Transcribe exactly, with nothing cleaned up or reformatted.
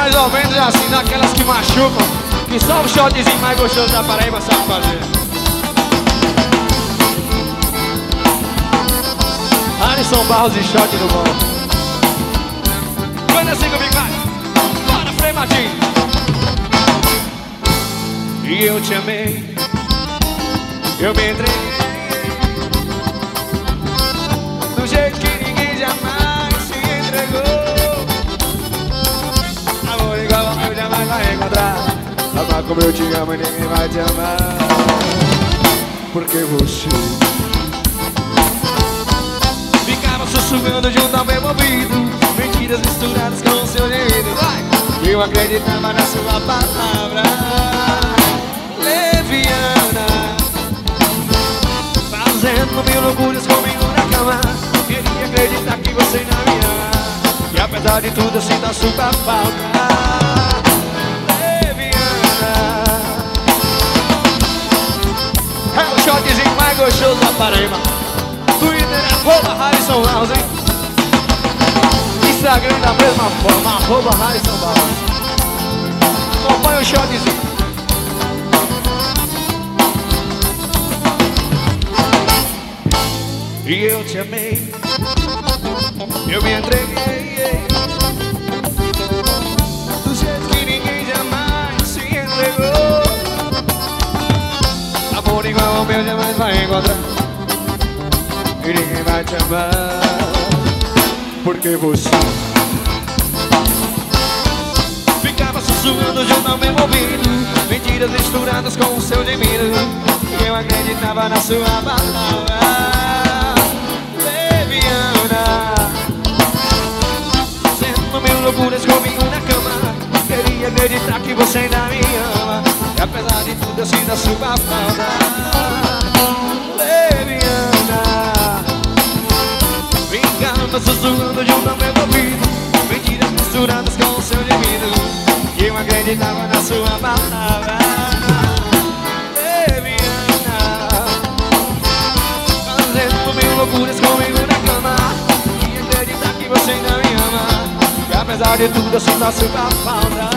Mais ou menos assim, daquelas que machucam, que só o shotzinho mais gostoso da Paraíba sabe fazer. Alisson Barros e shot no bom. Quando assim comigo, vai. Bora, Frei Martins. E eu te amei, eu me entreguei do jeito que ninguém jamais se entregou. Amor igual ao meu jamais vai encontrar. Amar como eu te amo e ninguém vai te amar. Porque você ficava sussurrando junto ao meu ouvido, mentiras misturadas com o seu gemido. Eu acreditava na sua palavra leviana, fazendo mil loucuras comigo na cama. Queria acreditar que você não me ama, e apesar de tudo eu sinto a sua falta leviana. É o shotzinho mais gostoso da Paraíba. Twitter é arroba Harrison Barros, hein? Instagram da mesma forma, arroba Harrison Barros. Acompanha o shotzinho. E eu te amei, eu me entreguei do jeito que ninguém jamais se entregou. Amor igual ao meu jamais vai encontrar, e ninguém vai te amar. Porque você ficava sussurrando junto ao meu ouvido, mentiras misturadas com o seu gemido. E eu acreditava na sua palavra leviana, fazendo mil loucuras comigo na cama. Queria acreditar que você ainda me ama, e apesar de tudo eu sinto a sua falta leviana. Ficava sussurrando junto ao meu ouvido, mentiras misturadas com o seu gemido. E eu acreditava na sua palavra leviana, fazendo mil loucuras comigo na cama. E acreditar que você ainda me ama, e apesar de tudo eu sinto a sua falta